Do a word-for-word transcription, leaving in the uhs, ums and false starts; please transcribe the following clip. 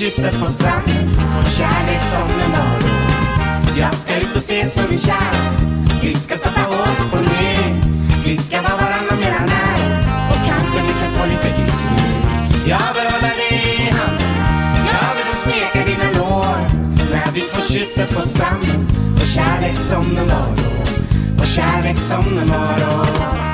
kyssa på stranden. Kärlek som en morgon. Jag ska ut och ses med min kär. Vi ska starta upp och ner. Vi ska vara varandra mera nära. Och kanske vi kan få lite isning. Jag vill hålla dig i handen. Jag vill smeka dina lår. När vi får kyssa på stranden. Och kärlek som en morgon. Och kärlek som en morgon.